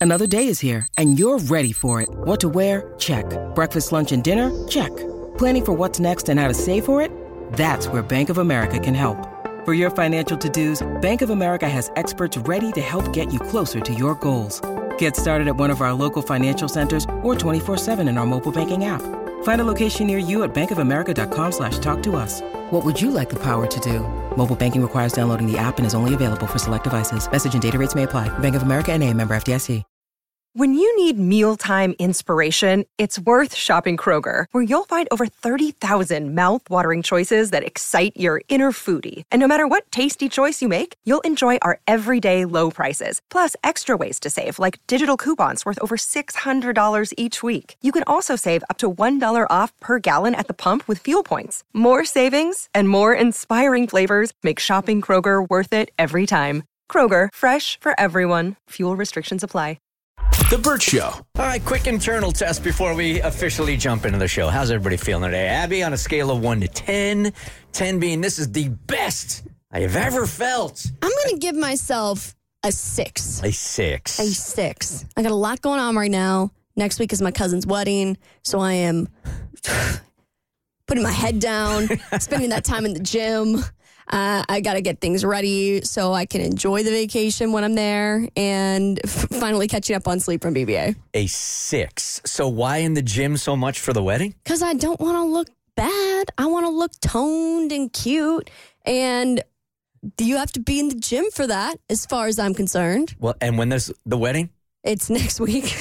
Another day is here, and you're ready for it. What to wear? Check. Breakfast, lunch, and dinner? Check. Planning for what's next and how to save for it? That's where Bank of America can help. For your financial to-dos, Bank of America has experts ready to help get you closer to your goals. Get started at one of our local financial centers or 24/7 in our mobile banking app. Find a location near you at bankofamerica.com/talktous. What would you like the power to do? Mobile banking requires downloading the app and is only available for select devices. Message and data rates may apply. Bank of America N.A., member FDIC. When you need mealtime inspiration, it's worth shopping Kroger, where you'll find over 30,000 mouth-watering choices that excite your inner foodie. And no matter what tasty choice you make, you'll enjoy our everyday low prices, plus extra ways to save, like digital coupons worth over $600 each week. You can also save up to $1 off per gallon at the pump with fuel points. More savings and more inspiring flavors make shopping Kroger worth it every time. Kroger, fresh for everyone. Fuel restrictions apply. The Burt Show. All right, quick internal test before we officially jump into the show. How's everybody feeling today? Abby, on a scale of 1 to 10, 10 being this is the best I have ever felt. I'm going to give myself a 6. A 6. A 6. I got a lot going on right now. Next week is my cousin's wedding, so I am putting my head down, spending that time in the gym. I got to get things ready so I can enjoy the vacation when I'm there and finally catching up on sleep from BBA. A 6. So why in the gym so much for the wedding? Because I don't want to look bad. I want to look toned and cute. And you have to be in the gym for that, as far as I'm concerned. Well, and when there's the wedding? It's next week.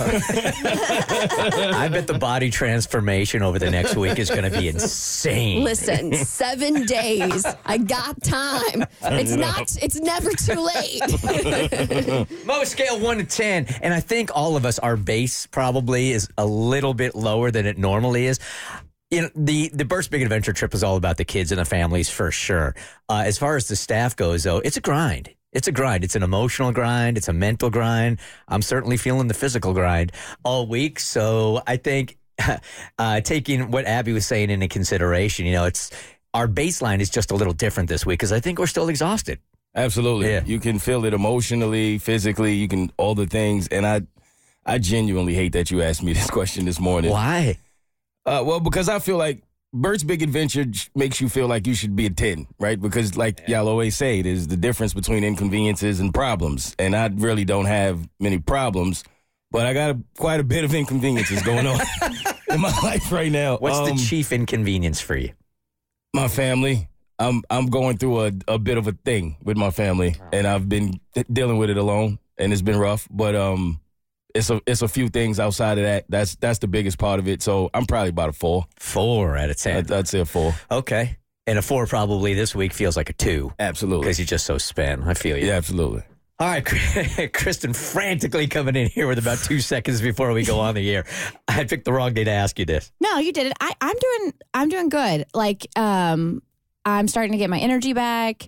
I bet the body transformation over the next week is going to be insane. Listen, 7 days. I got time. It's never too late. Mo, scale 1 to 10. And I think all of us, our base probably is a little bit lower than it normally is. You know, the Burt's Big Adventure trip is all about the kids and the families for sure. As far as the staff goes, though, it's a grind. It's a grind. It's an emotional grind. It's a mental grind. I'm certainly feeling the physical grind all week. So I think taking what Abby was saying into consideration, it's our baseline is just a little different this week because I think we're still exhausted. Absolutely. Yeah. You can feel it emotionally, physically. You can all the things. And I genuinely hate that you asked me this question this morning. Why? Well, because I feel like Burt's Big Adventure makes you feel like you should be a 10, right? Because like y'all always say, there's the difference between inconveniences and problems. And I really don't have many problems, but I got quite a bit of inconveniences going on in my life right now. What's the chief inconvenience for you? My family. I'm going through a bit of a thing with my family, and I've been dealing with it alone, and it's been rough. But it's a few things outside of that. That's the biggest part of it. So I'm probably about a 4. 4 out of 10. I'd say a 4. Okay. And a 4 probably this week feels like a 2. Absolutely. Because you're just so spent. I feel you. Yeah, absolutely. All right, Kristen frantically coming in here with about 2 seconds before we go on the air. I picked the wrong day to ask you this. No, you did it. I'm doing good. Like, I'm starting to get my energy back.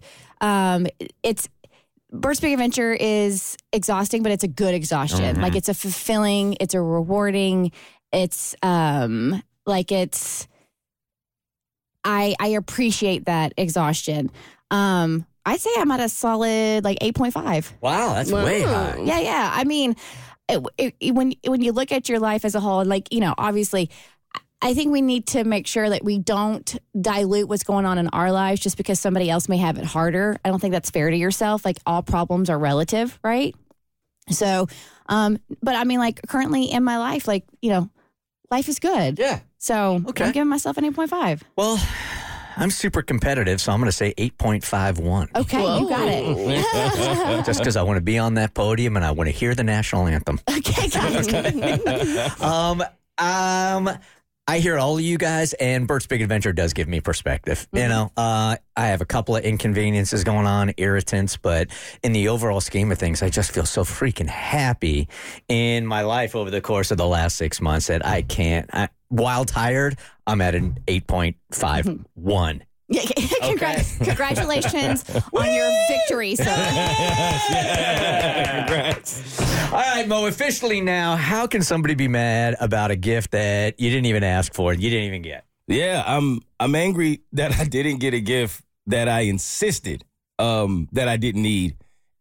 Burt's Big Adventure is exhausting, but it's a good exhaustion. Mm-hmm. Like, it's a fulfilling, it's a rewarding, I appreciate that exhaction. I'd say I'm at a solid, 8.5. Wow, that's way high. Yeah. I mean, when you look at your life as a whole, obviously, I think we need to make sure that we don't dilute what's going on in our lives just because somebody else may have it harder. I don't think that's fair to yourself. Like, all problems are relative, right? So, but I mean, currently in my life, life is good. Yeah. So Okay. I'm giving myself an 8.5. Well, I'm super competitive, so I'm going to say 8.51. Okay, you got it. Just because I want to be on that podium and I want to hear the national anthem. Okay, got it. I hear all of you guys, and Burt's Big Adventure does give me perspective. Mm-hmm. I have a couple of inconveniences going on, irritants, but in the overall scheme of things, I just feel so freaking happy in my life over the course of the last 6 months that I can't. While tired, I'm at an 8.51. Yeah, congratulations on your victory, sir. Congrats. All right, Mo, officially now, how can somebody be mad about a gift that you didn't even ask for, you didn't even get? Yeah, I'm angry that I didn't get a gift that I insisted that I didn't need.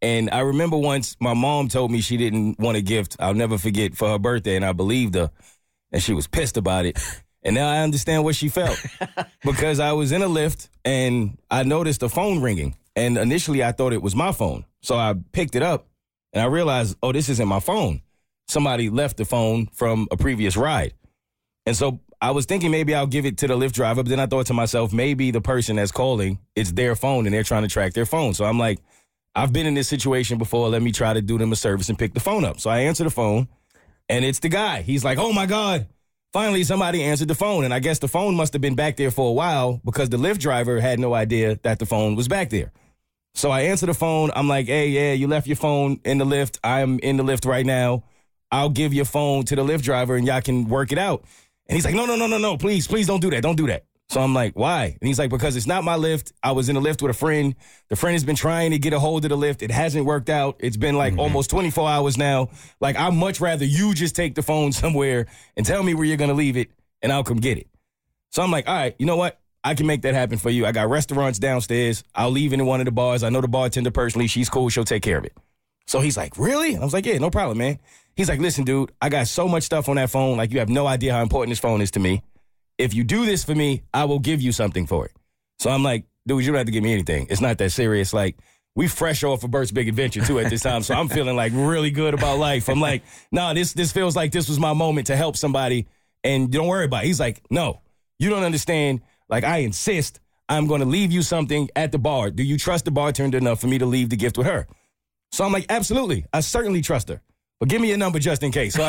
And I remember once my mom told me she didn't want a gift, I'll never forget, for her birthday, and I believed her. And she was pissed about it. And now I understand what she felt. Because I was in a lift, and I noticed the phone ringing. And initially, I thought it was my phone. So I picked it up, and I realized, oh, this isn't my phone. Somebody left the phone from a previous ride. And so I was thinking maybe I'll give it to the Lyft driver, but then I thought to myself, maybe the person that's calling, it's their phone, and they're trying to track their phone. So I'm like, I've been in this situation before. Let me try to do them a service and pick the phone up. So I answer the phone, and it's the guy. He's like, oh, my God. Finally, somebody answered the phone, and I guess the phone must have been back there for a while because the Lyft driver had no idea that the phone was back there. So I answer the phone. I'm like, hey, yeah, you left your phone in the Lyft. I'm in the Lyft right now. I'll give your phone to the Lyft driver, and y'all can work it out. And he's like, no, please don't do that. Don't do that. So I'm like, why? And he's like, because it's not my Lyft. I was in a Lyft with a friend. The friend has been trying to get a hold of the Lyft. It hasn't worked out. It's been like almost 24 hours now. Like, I'd much rather you just take the phone somewhere and tell me where you're going to leave it, and I'll come get it. So I'm like, all right, you know what? I can make that happen for you. I got restaurants downstairs. I'll leave it in one of the bars. I know the bartender personally. She's cool. She'll take care of it. So he's like, really? I was like, yeah, no problem, man. He's like, listen, dude, I got so much stuff on that phone. Like, you have no idea how important this phone is to me. If you do this for me, I will give you something for it. So I'm like, dude, you don't have to give me anything. It's not that serious. Like, we fresh off of Bert's Big Adventure, too, at this time. So I'm feeling, like, really good about life. I'm like, nah, this feels like this was my moment to help somebody, and don't worry about it. He's like, no, you don't understand. Like, I insist I'm going to leave you something at the bar. Do you trust the bartender enough for me to leave the gift with her? So I'm like, absolutely. I certainly trust her. But give me a number just in case. So I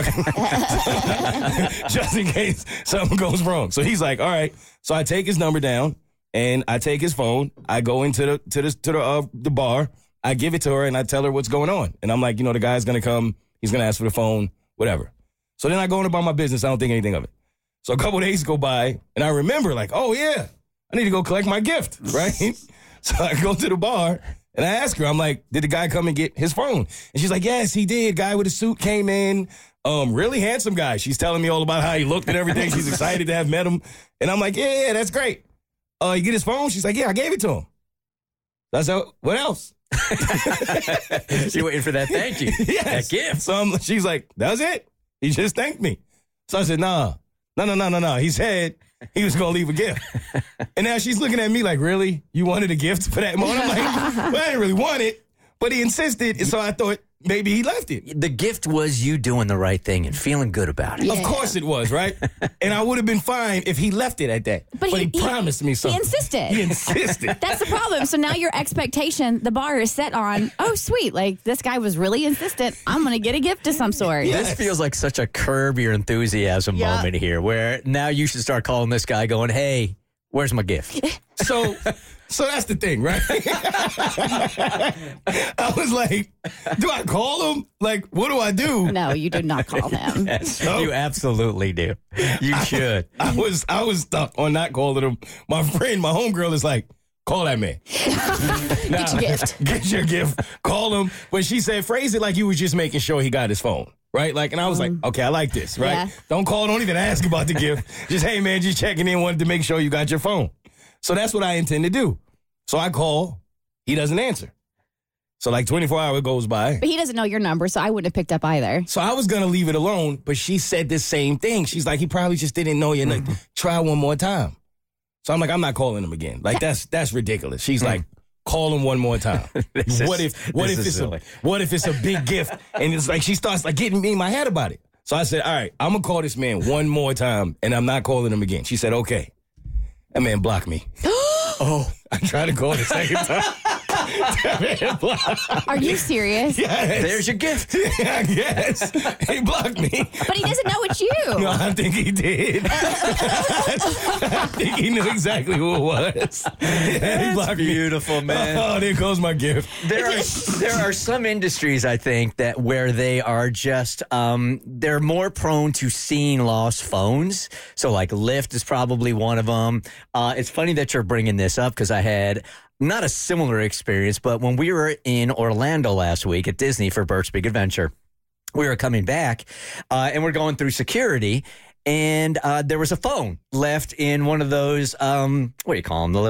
can, just in case something goes wrong. So he's like, all right. So I take his number down, and I take his phone. I go into the bar. I give it to her, and I tell her what's going on. And I'm like, the guy's going to come. He's going to ask for the phone, whatever. So then I go on about my business. I don't think anything of it. So a couple days go by, and I remember, like, oh, yeah, I need to go collect my gift, right? So I go to the bar. And I asked her, I'm like, did the guy come and get his phone? And she's like, yes, he did. Guy with a suit came in. Really handsome guy. She's telling me all about how he looked and everything. She's excited to have met him. And I'm like, yeah, that's great. You get his phone? She's like, yeah, I gave it to him. That's how, what else? You're waiting for that thank you. Yes. That gift. So she's like, that's it? He just thanked me. So I said, no. He said he was going to leave a gift. And now she's looking at me like, really? You wanted a gift for that moment? I'm like, well, I didn't really want it, but he insisted. And so I thought maybe he left it. The gift was you doing the right thing and feeling good about it. Yeah. Of course it was, right? And I would have been fine if he left it at that. But he promised me something. He insisted. He insisted. That's the problem. So now your expectation, the bar is set on, oh, sweet. Like, this guy was really insistent. I'm going to get a gift of some sort. This feels like such a curb your enthusiasm moment here, where now you should start calling this guy going, hey, where's my gift? So that's the thing, right? I was like, do I call him? Like, what do I do? No, you do not call him. Yes, you absolutely do. You should. I was stuck on not calling him. My friend, my homegirl is like, call that man. Get your gift. Get your gift. Call him. But she said, phrase it like you was just making sure he got his phone. Right? Like, and I was like, okay, I like this, right? Yeah. Don't even ask about the gift. Just, hey, man, just checking in, wanted to make sure you got your phone. So that's what I intend to do. So I call. He doesn't answer. So like 24 hours goes by. But he doesn't know your number, so I wouldn't have picked up either. So I was going to leave it alone, but she said the same thing. She's like, he probably just didn't know you. Like, try one more time. So I'm like, I'm not calling him again. Like, that's ridiculous. She's like, call him one more time. What if it's a big gift? And it's like, she starts like getting me in my head about it. So I said, all right, I'm going to call this man one more time, and I'm not calling him again. She said, okay. That man blocked me. Oh, I tried to call the second time. That man blocked. Are you serious? Yes. There's your gift. Yes. He blocked me. But he doesn't know it's you. No, I think he did. I think he knew exactly who it was. He blocked me. Beautiful, man. Oh, there goes my gift. There are some industries, I think, that where they are just they're more prone to seeing lost phones. So like Lyft is probably one of them. It's funny that you're bringing this up because I had not a similar experience, but when we were in Orlando last week at Disney for Bert's Big Adventure, we were coming back and we're going through security. And there was a phone left in one of those, what do you call them, the little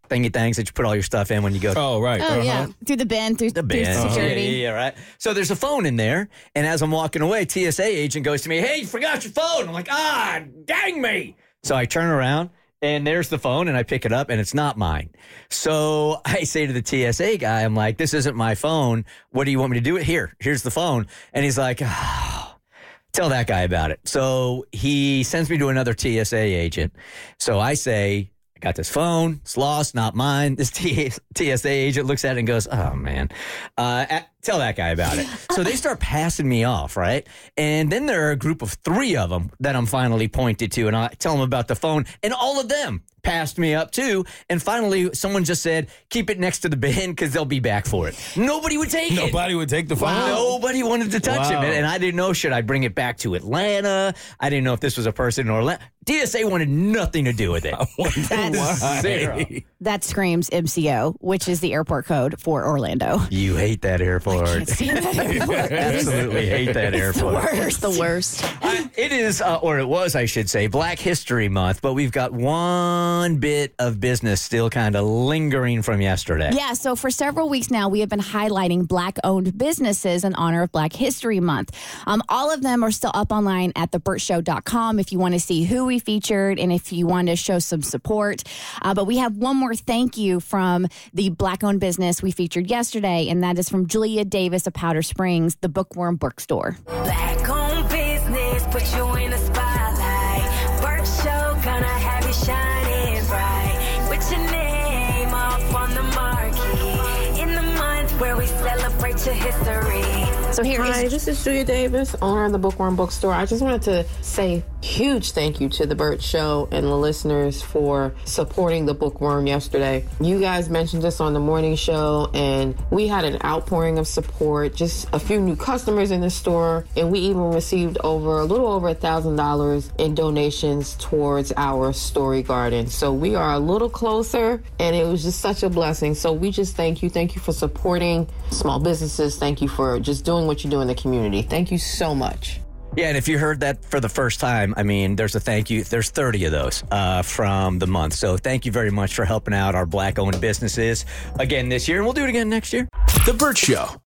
thingy things that you put all your stuff in when you go. Oh, right. Oh, yeah. Through the bin, through bin. security. Yeah, right. So there's a phone in there, and as I'm walking away, TSA agent goes to me, "Hey, you forgot your phone." I'm like, dang me. So I turn around, and there's the phone, and I pick it up, and it's not mine. So I say to the TSA guy, I'm like, "This isn't my phone. What do you want me to do? Here's the phone." And he's like, "Tell that guy about it." So he sends me to another TSA agent. So I say, "I got this phone. It's lost, not mine." This TSA agent looks at it and goes, "Oh, man. Tell that guy about it." So they start passing me off, right? And then there are a group of 3 of them that I'm finally pointed to, and I tell them about the phone, and all of them passed me up too. And finally, someone just said, "Keep it next to the bin because they'll be back for it." Nobody would take it. Nobody would take the phone. Nobody wanted to touch it. And I didn't know, should I bring it back to Atlanta? I didn't know if this was a person in Orlando. TSA wanted nothing to do with it. Zero. That screams MCO, which is the airport code for Orlando. You hate that airport. Stand that airport. Absolutely hate that airport. It's the worst. It is, or it was, I should say, Black History Month, but we've got one bit of business still kind of lingering from yesterday. Yeah, so for several weeks now, we have been highlighting Black-owned businesses in honor of Black History Month. All of them are still up online at thebirdshow.com if you want to see who we featured and if you want to show some support. But we have one more thank you from the Black-owned business we featured yesterday, and that is from Julia Davis of Powder Springs, the Bookworm Bookstore. Black-owned business, put you in the spotlight. Bird Show, gonna have you shining bright. With your name up on the marquee. In the month where we celebrate your history. So here Hi, is this is Julia Davis, owner of the Bookworm Bookstore. I just wanted to say huge thank you to the Burt Show and the listeners for supporting the Bookworm yesterday. You guys mentioned this on the morning show, and we had an outpouring of support, just a few new customers in the store, and we even received a little over $1,000 in donations towards our story garden. So we are a little closer, and it was just such a blessing. So we just thank you. Thank you for supporting small businesses. Thank you for just doing what you do in the community. Thank you so much. Yeah, and if you heard that for the first time, I mean, there's a thank you. There's 30 of those from the month. So thank you very much for helping out our Black-owned businesses again this year, and we'll do it again next year. The Burt Show.